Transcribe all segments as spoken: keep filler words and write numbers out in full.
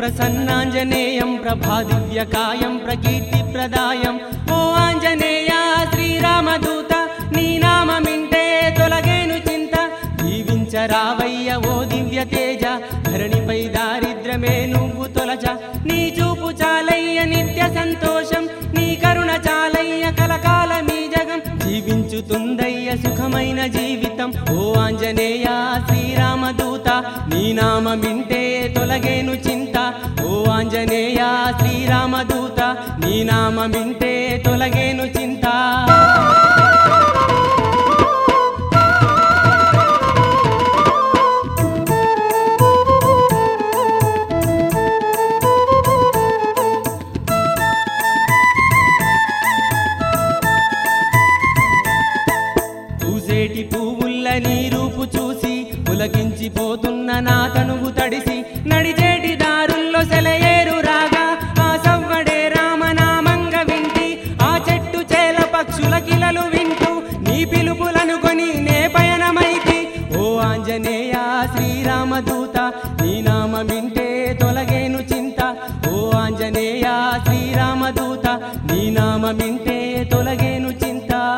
ప్రసన్నాంజనేయం ప్రభాదివ్యకాయం ప్రకీర్తిప్రదాయం ఓ ఆంజనేయ శ్రీరామదూత నీ నామమింటే తొలగేను చింత జీవించరావయ్య ఓ దివ్య తేజ ధరణిపై దారిద్ర్యమే నువ్వు తొలచ నీ చూపు చాలయ్య నిత్య సంతోషం నీ కరుణ చాలయ్య కలకాలమీ జగం జీవించుతుందయ్య సుఖమైన జీవితం ఓ ఆంజనేయ శ్రీరామదూత నీ నామమింటే తొలగేను చింత ఓ ఆంజనేయ శ్రీరామదూత నీ నామమింటే తొలగేను చింత పూసేటి పువ్వుల్ల నీ రూపు చూసి పులకించిపోతున్న నా తనువు తడిసి నడిచేటి దారుల్లో సెలయేరు రాగా ఆ సవ్వడే రామనామంగ వింటి ఆ చెట్టు చేల పక్షుల కిలలు వింటూ నీ పిలుపులనుకొని నే పయనమైతి ఓ ఆంజనేయ శ్రీరామదూత నీ నామమింటే తొలగేను చింత ఓ ఆంజనేయ శ్రీరామదూత నీ నామమింటే తొలగేను చింత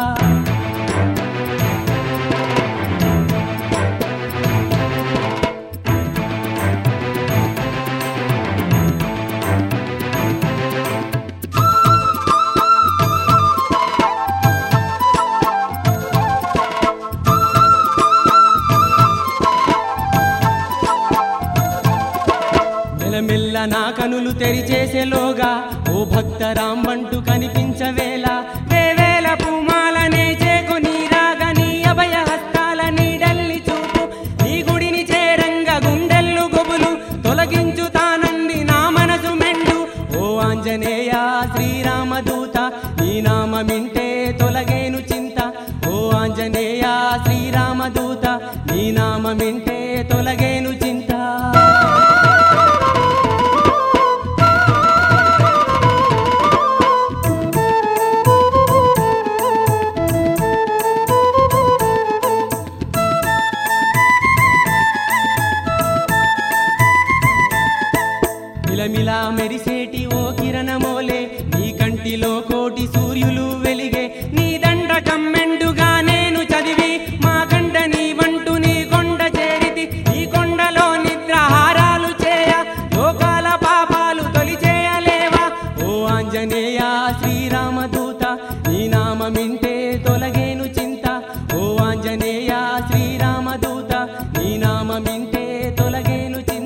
మెల్ల నా కనులు తెరిచేసేలోగా ఓ భక్త రాంబంటూ కనిపించవేళ వేవేల పూమాలనే చేకొని రాగా నీ అభయ హస్తాల నీడల్ని చూపు నీ గుడిని చేరంగ గుండెల్లు గొబులు తొలగించుతానంది నా మనసు మెండు ఓ ఆంజనేయ శ్రీరామదూత నీ నామమింటే తొలగేను చింత ఓ ఆంజనేయ శ్రీరామదూత నీ నామమింటే తొలగేను చింత మిలమిలా మెరిసేటి ఓ కిరణమోలే నీ కంటిలో కోటి సూర్యులు వెలిగే నీ దండ కమ్మెండుగా నేను చదివి మా కంట నీ వంటు నీ కొండ చేరితి ఈ కొండలో నిద్రాహారాలు చేయ లోకాల పాపాలు తొలిచేయలేవా ఓ ఆంజనేయ శ్రీరామదూత నీ నామమింటే తొలగేను చింత ఓ ఆంజనేయ శ్రీరామదూత నీ నామమింటే తొలగేను చింత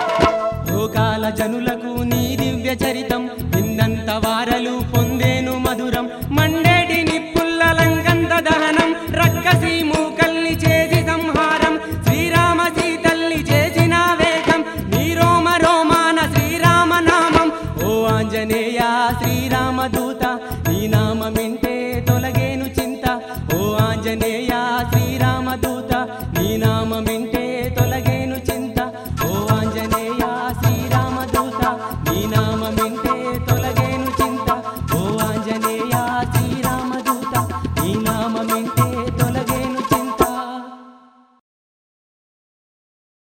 జనులకు నీ దివ్య చరితం విన్నంత వారలు పొందేను